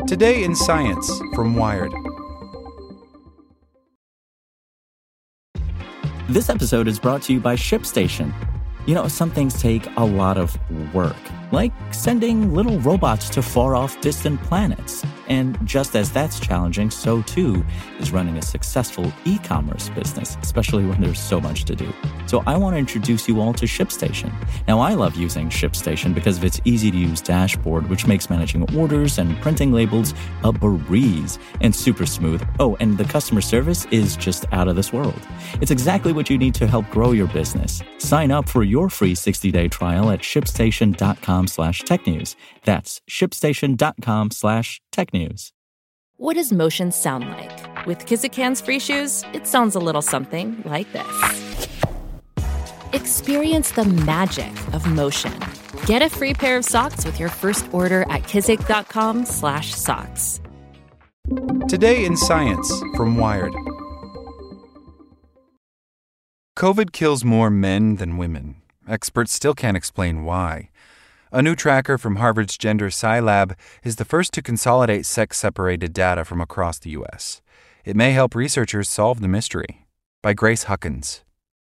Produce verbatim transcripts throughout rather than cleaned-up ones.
Today in Science from Wired. This episode is brought to you by ShipStation. You know, some things take a lot of work, like sending little robots to far-off distant planets. And just as that's challenging, so too is running a successful e-commerce business, especially when there's so much to do. So I want to introduce you all to ShipStation. Now, I love using ShipStation because of its easy-to-use dashboard, which makes managing orders and printing labels a breeze and super smooth. Oh, and the customer service is just out of this world. It's exactly what you need to help grow your business. Sign up for your free sixty-day trial at shipstation.com slash technews. That's shipstation.com slash technews. What does motion sound like? With Kizikans free shoes, it sounds a little something like this. Experience the magic of motion. Get a free pair of socks with your first order at kizik.com slash socks. Today in Science from Wired. COVID kills more men than women. Experts still can't explain why. A new tracker from Harvard's Gender Sci Lab is the first to consolidate sex-separated data from across the U S. It may help researchers solve the mystery. By Grace Huckins.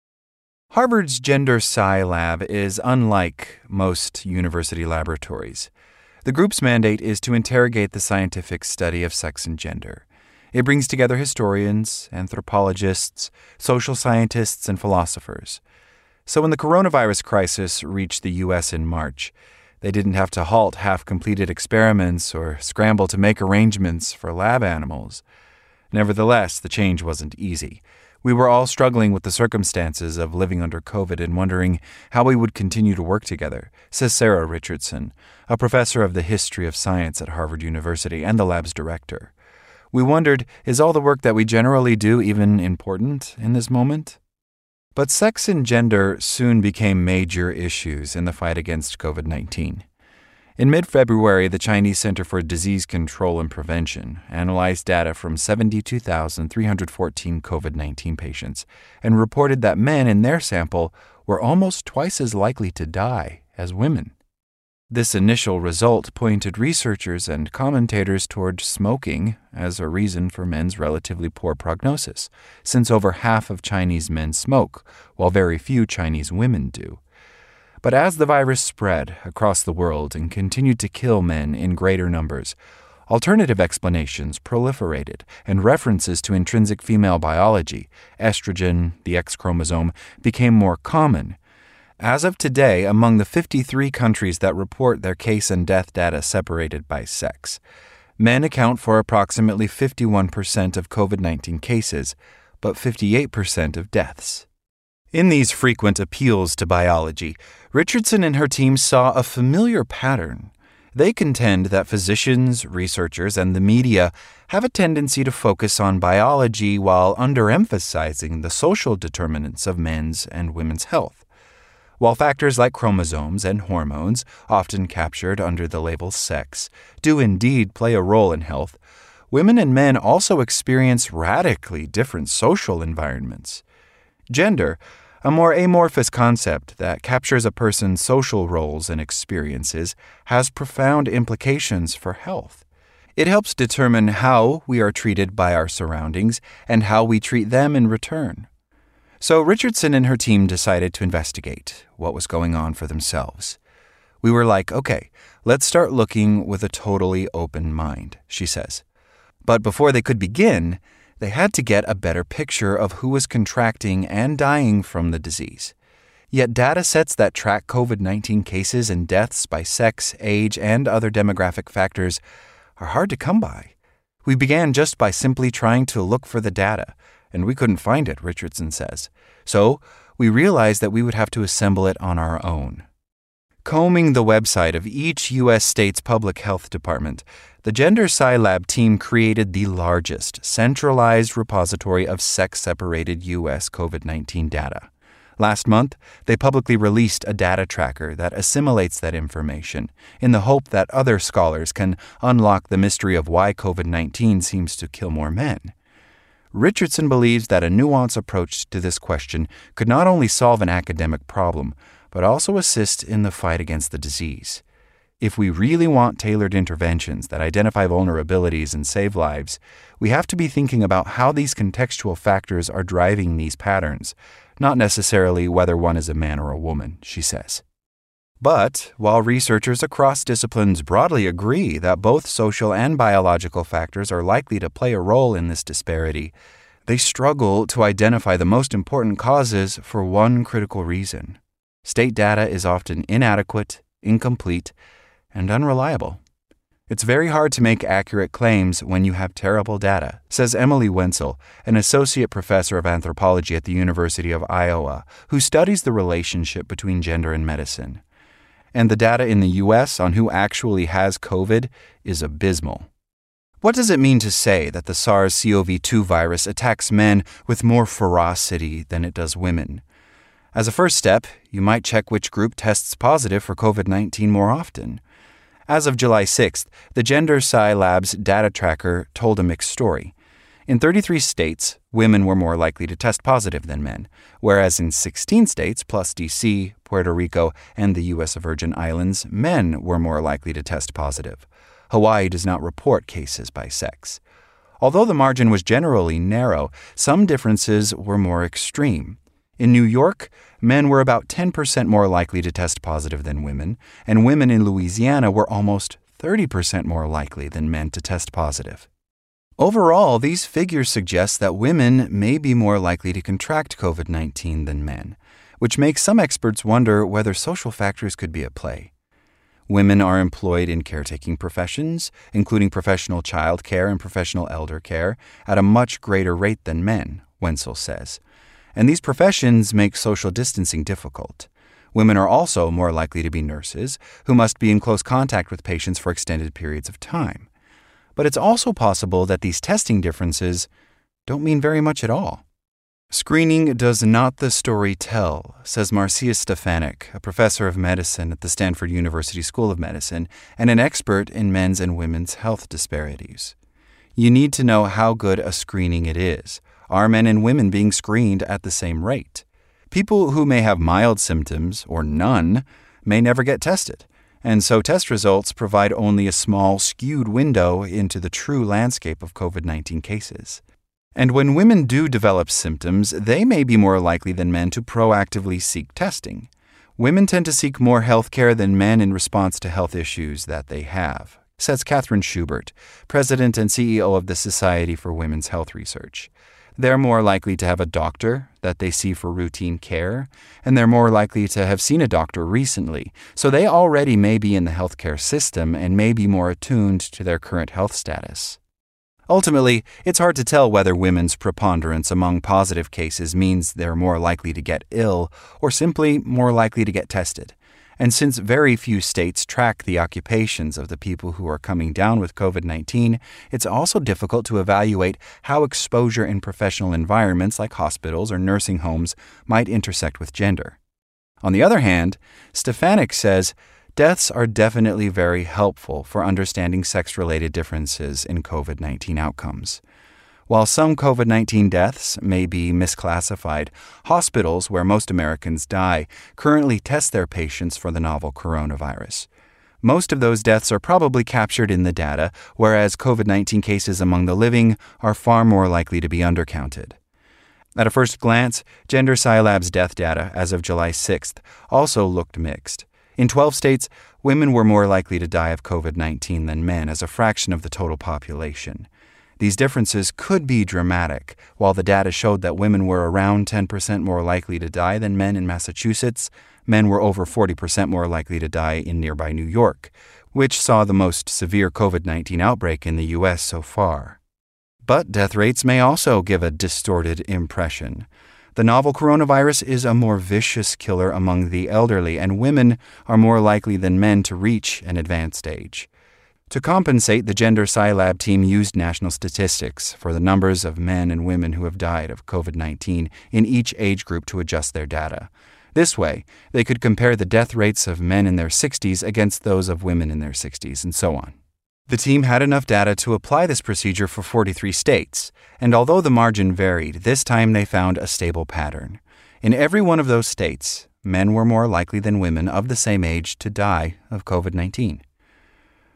Harvard's Gender Sci Lab is unlike most university laboratories. The group's mandate is to interrogate the scientific study of sex and gender. It brings together historians, anthropologists, social scientists, and philosophers. So when the coronavirus crisis reached the U S in March, they didn't have to halt half-completed experiments or scramble to make arrangements for lab animals. Nevertheless, the change wasn't easy. We were all struggling with the circumstances of living under COVID and wondering how we would continue to work together, says Sarah Richardson, a professor of the history of science at Harvard University and the lab's director. We wondered, is all the work that we generally do even important in this moment? But sex and gender soon became major issues in the fight against COVID nineteen. In mid-February, the Chinese Center for Disease Control and Prevention analyzed data from seventy-two thousand three hundred fourteen COVID nineteen patients and reported that men in their sample were almost twice as likely to die as women. This initial result pointed researchers and commentators toward smoking as a reason for men's relatively poor prognosis, since over half of Chinese men smoke, while very few Chinese women do. But as the virus spread across the world and continued to kill men in greater numbers, alternative explanations proliferated, and references to intrinsic female biology, estrogen, the X chromosome, became more common. As of today, among the fifty-three countries that report their case and death data separated by sex, men account for approximately fifty-one percent of COVID nineteen cases, but fifty-eight percent of deaths. In these frequent appeals to biology, Richardson and her team saw a familiar pattern. They contend that physicians, researchers, and the media have a tendency to focus on biology while underemphasizing the social determinants of men's and women's health. While factors like chromosomes and hormones, often captured under the label sex, do indeed play a role in health, women and men also experience radically different social environments. Gender, a more amorphous concept that captures a person's social roles and experiences, has profound implications for health. It helps determine how we are treated by our surroundings and how we treat them in return. So Richardson and her team decided to investigate what was going on for themselves. We were like, okay, let's start looking with a totally open mind, she says. But before they could begin, they had to get a better picture of who was contracting and dying from the disease. Yet data sets that track COVID nineteen cases and deaths by sex, age, and other demographic factors are hard to come by. We began just by simply trying to look for the data, and we couldn't find it, Richardson says. So we realized that we would have to assemble it on our own. Combing the website of each U S state's public health department, the Gender Sci Lab team created the largest centralized repository of sex-separated U S COVID nineteen data. Last month, they publicly released a data tracker that assimilates that information in the hope that other scholars can unlock the mystery of why COVID nineteen seems to kill more men. Richardson believes that a nuanced approach to this question could not only solve an academic problem, but also assist in the fight against the disease. If we really want tailored interventions that identify vulnerabilities and save lives, we have to be thinking about how these contextual factors are driving these patterns, not necessarily whether one is a man or a woman, she says. But while researchers across disciplines broadly agree that both social and biological factors are likely to play a role in this disparity, they struggle to identify the most important causes for one critical reason. State data is often inadequate, incomplete, and unreliable. It's very hard to make accurate claims when you have terrible data, says Emily Wenzel, an associate professor of anthropology at the University of Iowa, who studies the relationship between gender and medicine. And the data in the U S on who actually has COVID is abysmal. What does it mean to say that the SARS-C o V two virus attacks men with more ferocity than it does women? As a first step, you might check which group tests positive for COVID nineteen more often. As of July sixth, the Gender Sci Lab's data tracker told a mixed story. In thirty-three states, women were more likely to test positive than men, whereas in sixteen states, plus D C, Puerto Rico, and the U S Virgin Islands, men were more likely to test positive. Hawaii does not report cases by sex. Although the margin was generally narrow, some differences were more extreme. In New York, men were about ten percent more likely to test positive than women, and women in Louisiana were almost thirty percent more likely than men to test positive. Overall, these figures suggest that women may be more likely to contract COVID nineteen than men, which makes some experts wonder whether social factors could be at play. Women are employed in caretaking professions, including professional child care and professional elder care, at a much greater rate than men, Wenzel says. And these professions make social distancing difficult. Women are also more likely to be nurses, who must be in close contact with patients for extended periods of time. But it's also possible that these testing differences don't mean very much at all. Screening does not the story tell, says Marcia Stefanik, a professor of medicine at the Stanford University School of Medicine and an expert in men's and women's health disparities. You need to know how good a screening it is. Are men and women being screened at the same rate? People who may have mild symptoms, or none, may never get tested, and so test results provide only a small, skewed window into the true landscape of COVID nineteen cases. And when women do develop symptoms, they may be more likely than men to proactively seek testing. Women tend to seek more health care than men in response to health issues that they have, says Catherine Schubert, president and C E O of the Society for Women's Health Research. They're more likely to have a doctor that they see for routine care, and they're more likely to have seen a doctor recently, so they already may be in the healthcare system and may be more attuned to their current health status. Ultimately, it's hard to tell whether women's preponderance among positive cases means they're more likely to get ill or simply more likely to get tested. And since very few states track the occupations of the people who are coming down with COVID nineteen, it's also difficult to evaluate how exposure in professional environments like hospitals or nursing homes might intersect with gender. On the other hand, Stefanik says, deaths are definitely very helpful for understanding sex-related differences in COVID nineteen outcomes. While some COVID nineteen deaths may be misclassified, hospitals where most Americans die currently test their patients for the novel coronavirus. Most of those deaths are probably captured in the data, whereas COVID nineteen cases among the living are far more likely to be undercounted. At a first glance, Gender Sci Lab's death data as of July sixth also looked mixed. In twelve states, women were more likely to die of COVID nineteen than men as a fraction of the total population. These differences could be dramatic. While the data showed that women were around ten percent more likely to die than men in Massachusetts, men were over forty percent more likely to die in nearby New York, which saw the most severe COVID nineteen outbreak in the U S so far. But death rates may also give a distorted impression. The novel coronavirus is a more vicious killer among the elderly, and women are more likely than men to reach an advanced age. To compensate, the Gender Sci Lab team used national statistics for the numbers of men and women who have died of COVID nineteen in each age group to adjust their data. This way, they could compare the death rates of men in their sixties against those of women in their sixties, and so on. The team had enough data to apply this procedure for forty-three states, and although the margin varied, this time they found a stable pattern. In every one of those states, men were more likely than women of the same age to die of COVID nineteen.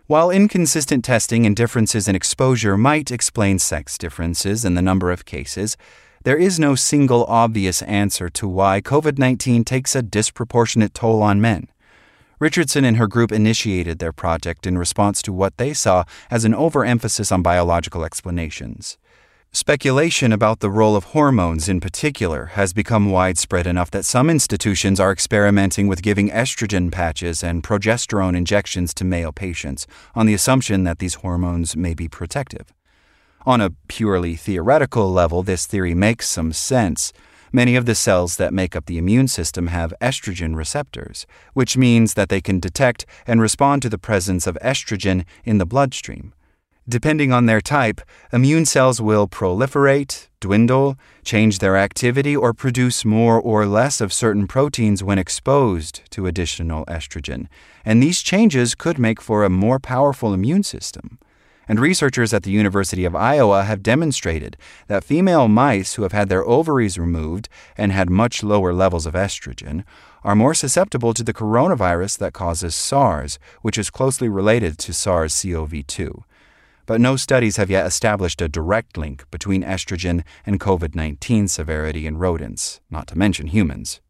While inconsistent testing and differences in exposure might explain sex differences in the number of cases, there is no single obvious answer to why COVID nineteen takes a disproportionate toll on men. Richardson and her group initiated their project in response to what they saw as an overemphasis on biological explanations. Speculation about the role of hormones in particular has become widespread enough that some institutions are experimenting with giving estrogen patches and progesterone injections to male patients on the assumption that these hormones may be protective. On a purely theoretical level, this theory makes some sense. Many of the cells that make up the immune system have estrogen receptors, which means that they can detect and respond to the presence of estrogen in the bloodstream. Depending on their type, immune cells will proliferate, dwindle, change their activity, or produce more or less of certain proteins when exposed to additional estrogen. And these changes could make for a more powerful immune system. And researchers at the University of Iowa have demonstrated that female mice who have had their ovaries removed and had much lower levels of estrogen are more susceptible to the coronavirus that causes SARS, which is closely related to SARS-C o V two. But no studies have yet established a direct link between estrogen and COVID nineteen severity in rodents, not to mention humans.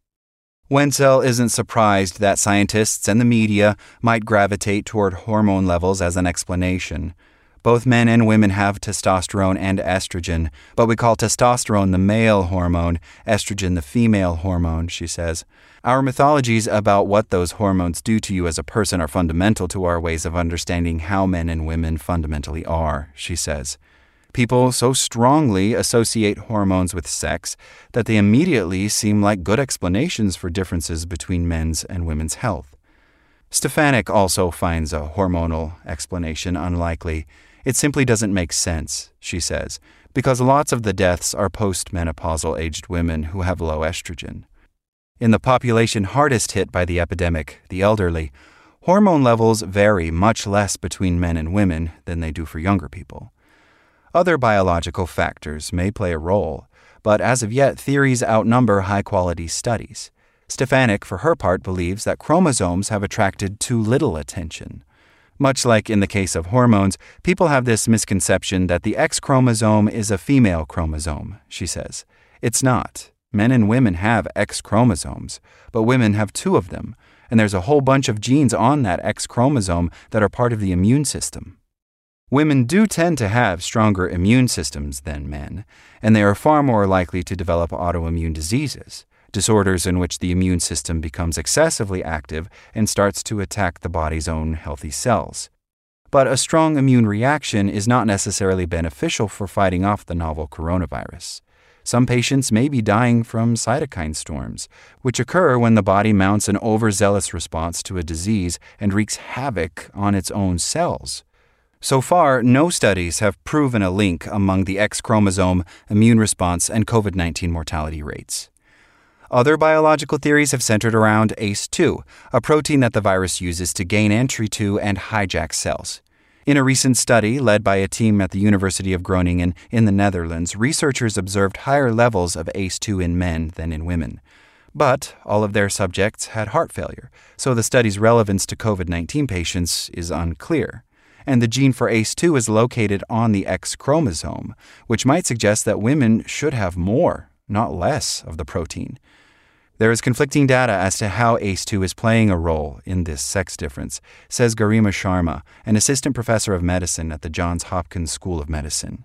Wenzel isn't surprised that scientists and the media might gravitate toward hormone levels as an explanation. Both men and women have testosterone and estrogen, but we call testosterone the male hormone, estrogen the female hormone, she says. Our mythologies about what those hormones do to you as a person are fundamental to our ways of understanding how men and women fundamentally are, she says. People so strongly associate hormones with sex that they immediately seem like good explanations for differences between men's and women's health. Stefanik also finds a hormonal explanation unlikely. It simply doesn't make sense, she says, because lots of the deaths are postmenopausal aged women who have low estrogen. In the population hardest hit by the epidemic, the elderly, hormone levels vary much less between men and women than they do for younger people. Other biological factors may play a role, but as of yet, theories outnumber high-quality studies. Stefanik, for her part, believes that chromosomes have attracted too little attention. Much like in the case of hormones, people have this misconception that the X chromosome is a female chromosome, she says. It's not. Men and women have X chromosomes, but women have two of them, and there's a whole bunch of genes on that X chromosome that are part of the immune system. Women do tend to have stronger immune systems than men, and they are far more likely to develop autoimmune diseases, disorders in which the immune system becomes excessively active and starts to attack the body's own healthy cells. But a strong immune reaction is not necessarily beneficial for fighting off the novel coronavirus. Some patients may be dying from cytokine storms, which occur when the body mounts an overzealous response to a disease and wreaks havoc on its own cells. So far, no studies have proven a link among the X chromosome, immune response, and COVID nineteen mortality rates. Other biological theories have centered around A C E two, a protein that the virus uses to gain entry to and hijack cells. In a recent study led by a team at the University of Groningen in the Netherlands, researchers observed higher levels of A C E two in men than in women. But all of their subjects had heart failure, so the study's relevance to COVID nineteen patients is unclear. And the gene for A C E two is located on the X chromosome, which might suggest that women should have more, not less, of the protein. There is conflicting data as to how A C E two is playing a role in this sex difference, says Garima Sharma, an assistant professor of medicine at the Johns Hopkins School of Medicine.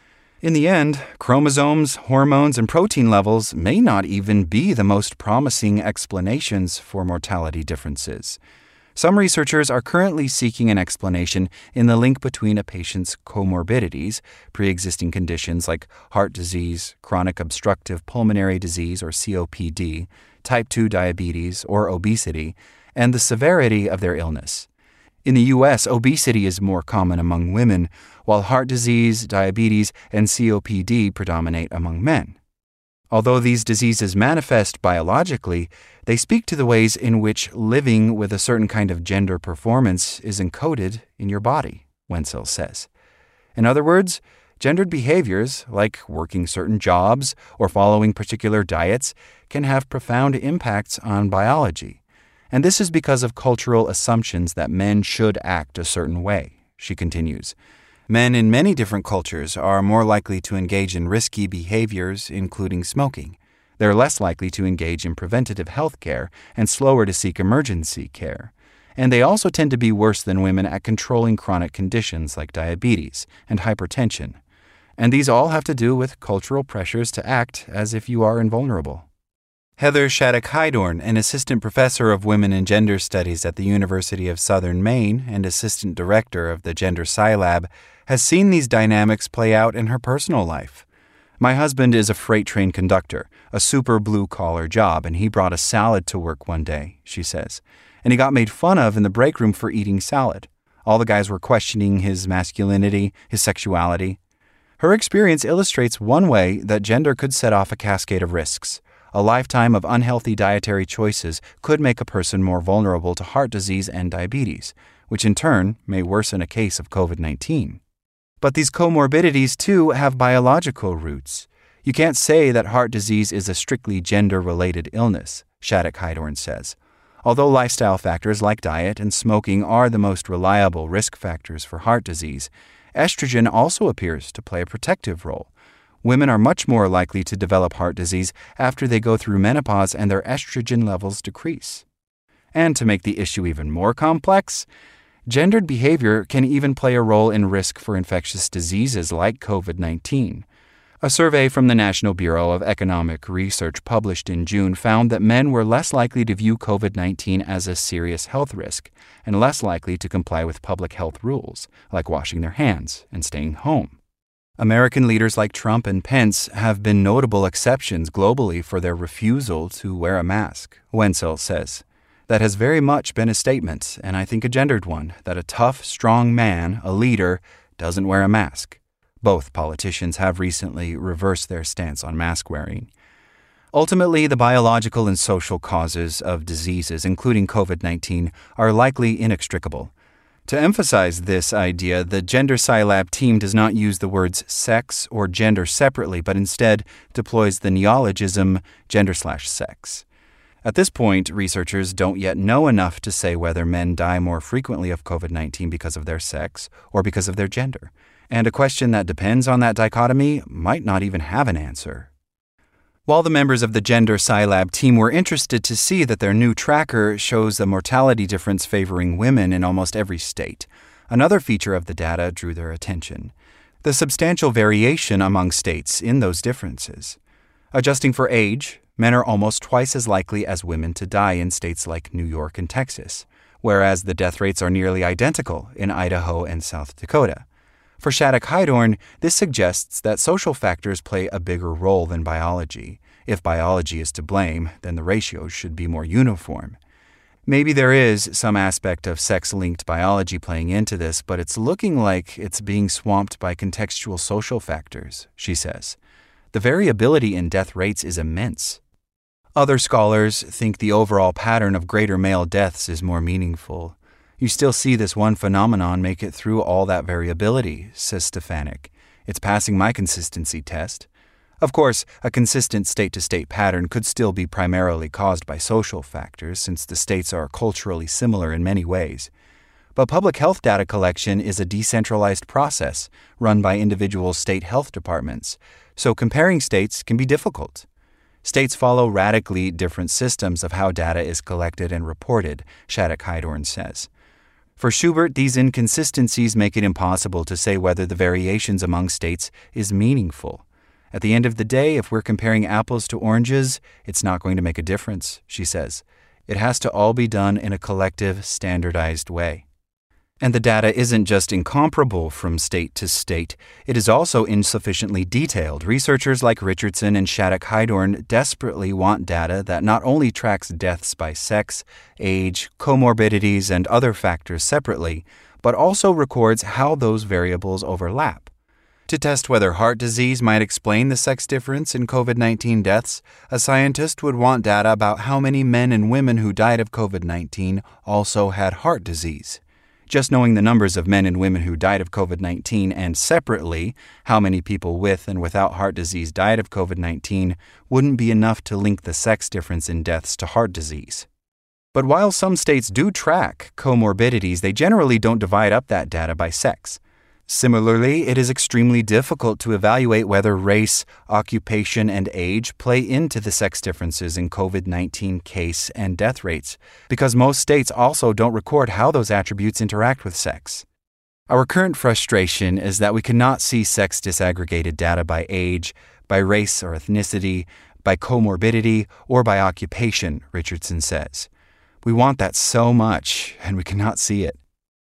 In the end, chromosomes, hormones, and protein levels may not even be the most promising explanations for mortality differences. Some researchers are currently seeking an explanation in the link between a patient's comorbidities, pre-existing conditions like heart disease, chronic obstructive pulmonary disease or C O P D, type two diabetes, or obesity, and the severity of their illness. In the U S, obesity is more common among women, while heart disease, diabetes, and C O P D predominate among men. Although these diseases manifest biologically, they speak to the ways in which living with a certain kind of gender performance is encoded in your body, Wenzel says. In other words, gendered behaviors, like working certain jobs or following particular diets, can have profound impacts on biology. And this is because of cultural assumptions that men should act a certain way, she continues. Men in many different cultures are more likely to engage in risky behaviors, including smoking. They're less likely to engage in preventative health care and slower to seek emergency care. And they also tend to be worse than women at controlling chronic conditions like diabetes and hypertension. And these all have to do with cultural pressures to act as if you are invulnerable. Heather Shattuck-Heidorn, an assistant professor of women and gender studies at the University of Southern Maine and assistant director of the Gender Sci Lab, has seen these dynamics play out in her personal life. My husband is a freight train conductor, a super blue-collar job, and he brought a salad to work one day, she says. And he got made fun of in the break room for eating salad. All the guys were questioning his masculinity, his sexuality. Her experience illustrates one way that gender could set off a cascade of risks. A lifetime of unhealthy dietary choices could make a person more vulnerable to heart disease and diabetes, which in turn may worsen a case of covid nineteen. But these comorbidities, too, have biological roots. You can't say that heart disease is a strictly gender-related illness, Shattuck-Heidorn says. Although lifestyle factors like diet and smoking are the most reliable risk factors for heart disease, estrogen also appears to play a protective role. Women are much more likely to develop heart disease after they go through menopause and their estrogen levels decrease. And to make the issue even more complex, gendered behavior can even play a role in risk for infectious diseases like covid nineteen. A survey from the National Bureau of Economic Research published in June found that men were less likely to view covid nineteen as a serious health risk and less likely to comply with public health rules, like washing their hands and staying home. American leaders like Trump and Pence have been notable exceptions globally for their refusal to wear a mask, Wenzel says. That has very much been a statement, and I think a gendered one, that a tough, strong man, a leader, doesn't wear a mask. Both politicians have recently reversed their stance on mask wearing. Ultimately, the biological and social causes of diseases, including covid nineteen, are likely inextricable. To emphasize this idea, the Gender Sci Lab team does not use the words sex or gender separately, but instead deploys the neologism gender slash sex. At this point, researchers don't yet know enough to say whether men die more frequently of covid nineteen because of their sex or because of their gender. And a question that depends on that dichotomy might not even have an answer. While the members of the Gender Sci Lab team were interested to see that their new tracker shows a mortality difference favoring women in almost every state, another feature of the data drew their attention: the substantial variation among states in those differences. Adjusting for age, men are almost twice as likely as women to die in states like New York and Texas, whereas the death rates are nearly identical in Idaho and South Dakota. For Shattuck-Heidorn, this suggests that social factors play a bigger role than biology. If biology is to blame, then the ratios should be more uniform. Maybe there is some aspect of sex-linked biology playing into this, but it's looking like it's being swamped by contextual social factors, she says. The variability in death rates is immense. Other scholars think the overall pattern of greater male deaths is more meaningful. You still see this one phenomenon make it through all that variability, says Stefanik. It's passing my consistency test. Of course, a consistent state-to-state pattern could still be primarily caused by social factors, since the states are culturally similar in many ways. But public health data collection is a decentralized process run by individual state health departments, so comparing states can be difficult. States follow radically different systems of how data is collected and reported, Shattuck-Heidorn says. For Schubert, these inconsistencies make it impossible to say whether the variations among states is meaningful. At the end of the day, if we're comparing apples to oranges, it's not going to make a difference, she says. It has to all be done in a collective, standardized way. And the data isn't just incomparable from state to state, it is also insufficiently detailed. Researchers like Richardson and Shattuck-Heidorn desperately want data that not only tracks deaths by sex, age, comorbidities, and other factors separately, but also records how those variables overlap. To test whether heart disease might explain the sex difference in covid nineteen deaths, a scientist would want data about how many men and women who died of covid nineteen also had heart disease. Just knowing the numbers of men and women who died of covid nineteen and separately how many people with and without heart disease died of covid nineteen wouldn't be enough to link the sex difference in deaths to heart disease. But while some states do track comorbidities, they generally don't divide up that data by sex. Similarly, it is extremely difficult to evaluate whether race, occupation, and age play into the sex differences in COVID nineteen case and death rates, because most states also don't record how those attributes interact with sex. Our current frustration is that we cannot see sex disaggregated data by age, by race or ethnicity, by comorbidity, or by occupation, Richardson says. We want that so much, and we cannot see it.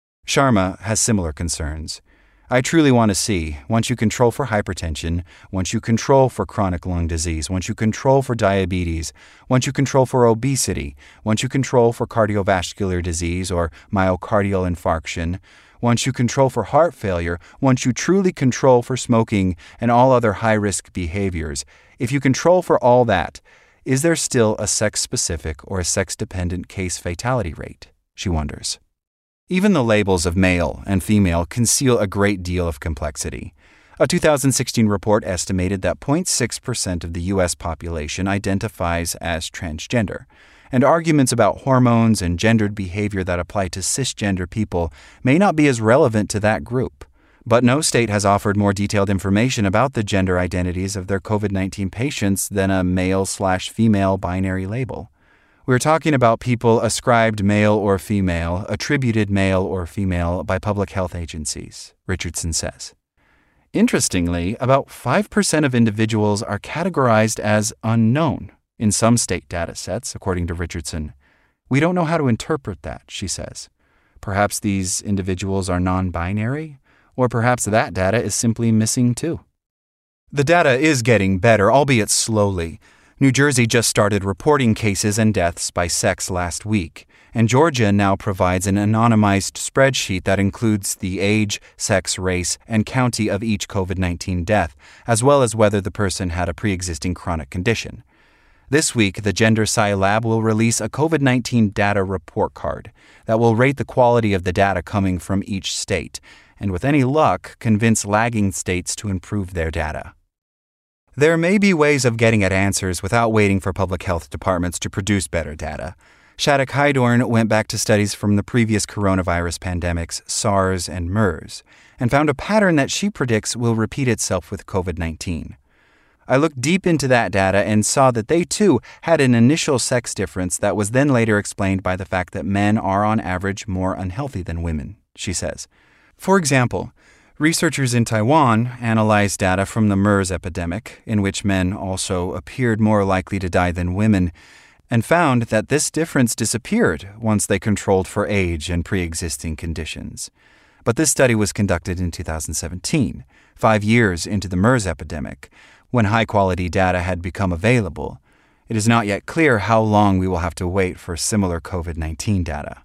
Sharma has similar concerns. I truly want to see, once you control for hypertension, once you control for chronic lung disease, once you control for diabetes, once you control for obesity, once you control for cardiovascular disease or myocardial infarction, once you control for heart failure, once you truly control for smoking and all other high-risk behaviors, if you control for all that, is there still a sex-specific or a sex-dependent case fatality rate? She wonders. Even the labels of male and female conceal a great deal of complexity. A two thousand sixteen report estimated that zero point six percent of the U S population identifies as transgender, and arguments about hormones and gendered behavior that apply to cisgender people may not be as relevant to that group. But no state has offered more detailed information about the gender identities of their COVID nineteen patients than a male-slash-female binary label. We're talking about people ascribed male or female, attributed male or female by public health agencies, Richardson says. Interestingly, about five percent of individuals are categorized as unknown in some state data sets, according to Richardson. We don't know how to interpret that, she says. Perhaps these individuals are non-binary, or perhaps that data is simply missing too. The data is getting better, albeit slowly. New Jersey just started reporting cases and deaths by sex last week, and Georgia now provides an anonymized spreadsheet that includes the age, sex, race, and county of each COVID nineteen death, as well as whether the person had a pre-existing chronic condition. This week, the GenderSci Lab will release a COVID nineteen data report card that will rate the quality of the data coming from each state, and with any luck, convince lagging states to improve their data. There may be ways of getting at answers without waiting for public health departments to produce better data. Shattuck Heidorn went back to studies from the previous coronavirus pandemics, SARS and MERS, and found a pattern that she predicts will repeat itself with COVID nineteen. I looked deep into that data and saw that they too had an initial sex difference that was then later explained by the fact that men are on average more unhealthy than women, she says. For example, researchers in Taiwan analyzed data from the MERS epidemic, in which men also appeared more likely to die than women, and found that this difference disappeared once they controlled for age and pre-existing conditions. But this study was conducted in two thousand seventeen, five years into the MERS epidemic, when high-quality data had become available. It is not yet clear how long we will have to wait for similar COVID nineteen data.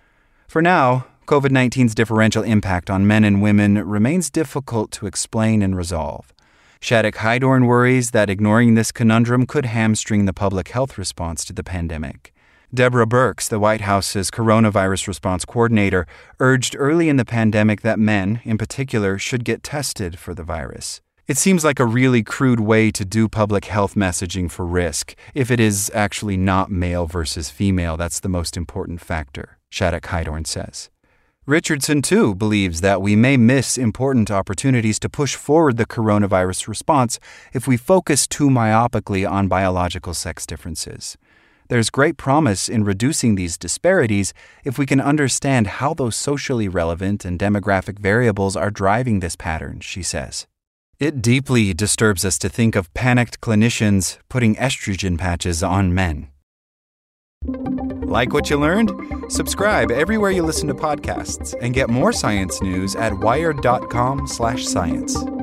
For now, COVID nineteen's differential impact on men and women remains difficult to explain and resolve. Shattuck Heidorn worries that ignoring this conundrum could hamstring the public health response to the pandemic. Deborah Birx, the White House's coronavirus response coordinator, urged early in the pandemic that men, in particular, should get tested for the virus. It seems like a really crude way to do public health messaging for risk, if it is actually not male versus female that's the most important factor, Shattuck Heidorn says. Richardson, too, believes that we may miss important opportunities to push forward the coronavirus response if we focus too myopically on biological sex differences. There's great promise in reducing these disparities if we can understand how those socially relevant and demographic variables are driving this pattern, she says. It deeply disturbs us to think of panicked clinicians putting estrogen patches on men. Like what you learned? Subscribe everywhere you listen to podcasts and get more science news at wired dot com slash science.